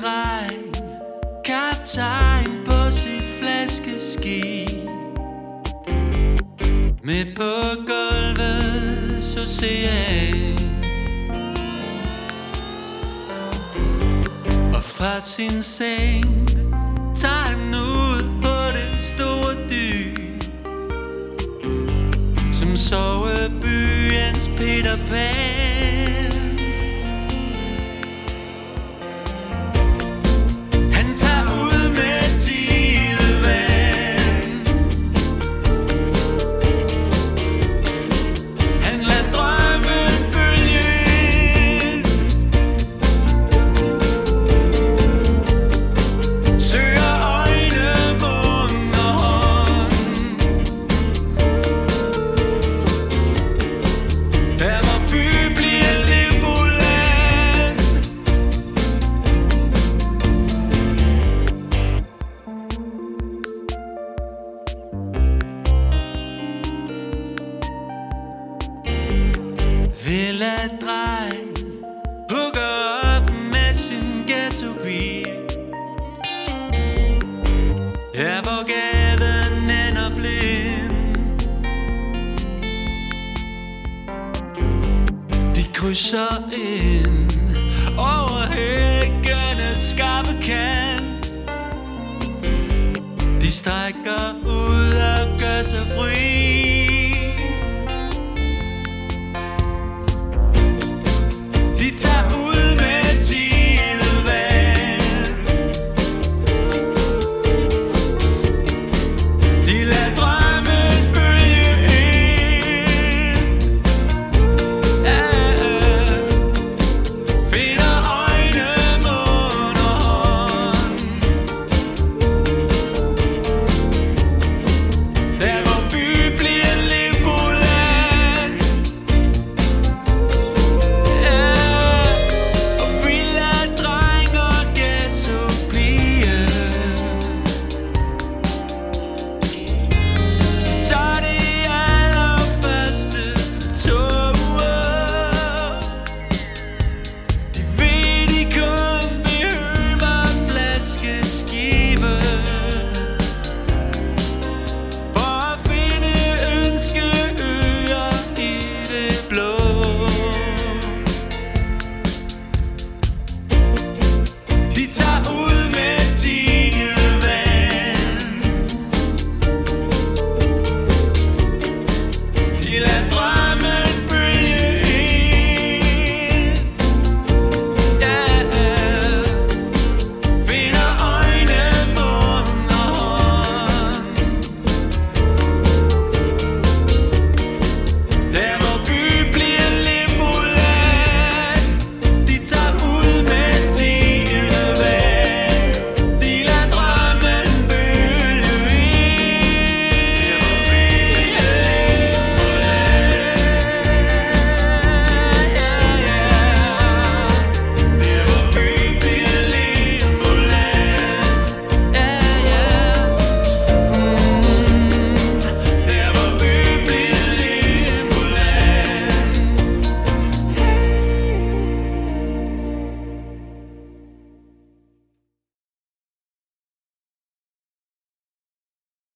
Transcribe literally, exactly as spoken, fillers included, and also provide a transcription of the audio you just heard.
dreng, kaptajn på sit flaskeskib. Midt på gulvet så ocean, og fra sin seng tager han ud på det store dyb, som sovebyens Peter Pan. Han tager ud med tidevand, han lader drømmen bølge ind, søger øjne, mund og hånd. Der hvor by bliver Legoland. Villa dreng hooker op med sin ghetto-bil, her hvor gaden ender blind. De krydser ind over hækkenes skarpe kant, de strækker ud og gør sig fri. De tager